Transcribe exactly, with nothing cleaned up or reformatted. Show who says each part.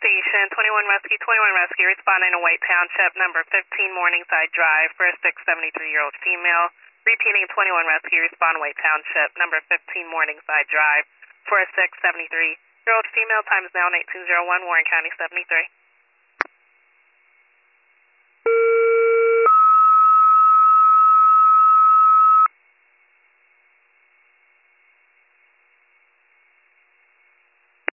Speaker 1: station, twenty-one Rescue, twenty-one Rescue, responding to White Township, number fifteen Morningside Drive, for a six seventy-three-year-old female. Repeating, twenty-one Rescue, respond White Township, number fifteen Morningside Drive, for a six seventy-three-year-old female. Time is now nineteen oh one, Warren County seventy-three.